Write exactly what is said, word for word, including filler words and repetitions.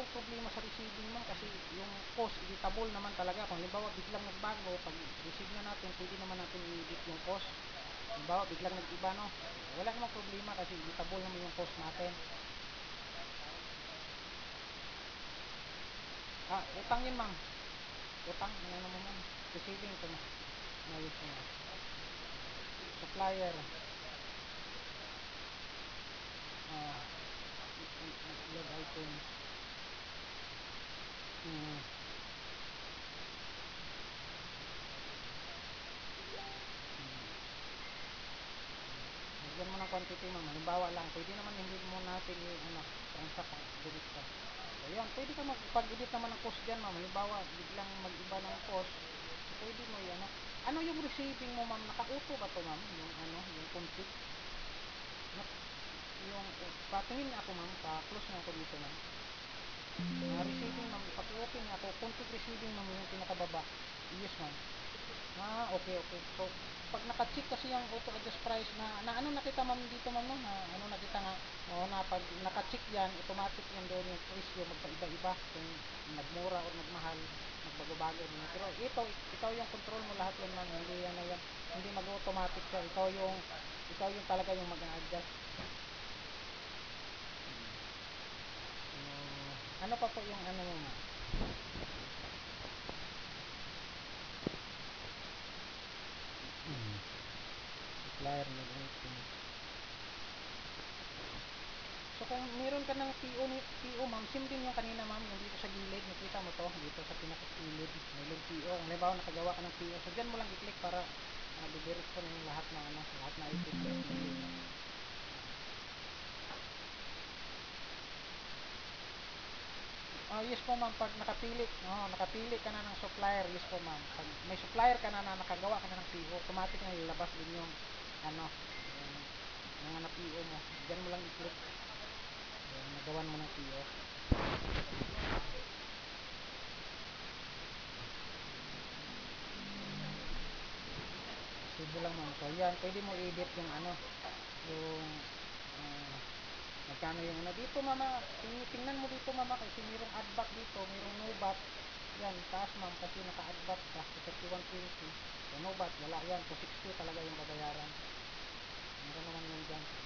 pong problema sa receiving ma'am kasi yung cost editable naman talaga. Kung halimbawa biglang nagbago, pag receive na natin, pwede naman natin i-edit yung cost. Halimbawa biglang nag-iba, no? Wala namang problema kasi editable naman yung cost natin. Ah, utang yun ma'am. Utang, ano naman ma'am? Receiving ko na. Ayos ko na. Supplier. Ah, load item. Hmm. Lagyan mo ng quantity ma'am. Halimbawa lang, pwede naman hindi mo natin i-ano, transact direkta. So yan, pwede ka mag-edit naman ng cost dyan ma'am. Halimbawa, biglang mag-iba ng cost. So pwede mo yan. Ano, ano yung receiving mo ma'am? Naka-auto ba to ma'am? Yung ano, yung config? Yung, eh, patingin nga ako ma'am. Pa-close nga ako dito ma'am. Uh, receiving ma'am. Paki-open nga ako. Config receiving ma'am yung pinakababa. Yes ma'am. Ah, okay, okay. So, pag naka-check kasi yung auto adjust price na, na ano nakita ma'am dito ma'am no? Na ano nakita nga, o na pag naka-check yan, automatic yan doon yung presyo magpaiba-iba kung nagmura o nagmahal, magbago-bago din. Pero ito, ikaw yung control mo lahat yan ma'am, hindi ano yan, hindi mag-automatic siya. Ikaw yung ikaw yung talaga yung mag-a-adjust. Hmm. Ano pa po yung ano mo ma'am? Hmm. Supplier load item. So kung meron ka ng P O, P O ma'am, same din yung kanina ma'am, yung dito sa gilid, nakita mo to, dito sa pinakagilid, may load P O. Kung halimbawa nakagawa ka ng P O, so dyan mo lang i-click para uh, didiretso na yung lahat ng ano, lahat na items na napili mo. Oh, yes po ma'am, pag nakapili, oh, nakapili ka na ng supplier, yes po ma'am. Pag may supplier ka na na nakagawa ka na ng P O, automatic na lalabas din yung ano, yung mga na-P O mo. Diyan mo lang i-click. Yung nagawan mo ng P O. Sige lang ma'am. So yan, pwede mo i-edit yung ano, yung uh, magkano yung ano dito mama. Ting tingnan mo dito mama kasi mayroong add back dito, mayroong no back. Yan, taas ma'am kasi naka-add back ka sa thirty-one twenty. So no back, wala yan. So sixty talaga yung babayaran. Meron naman yan dyan.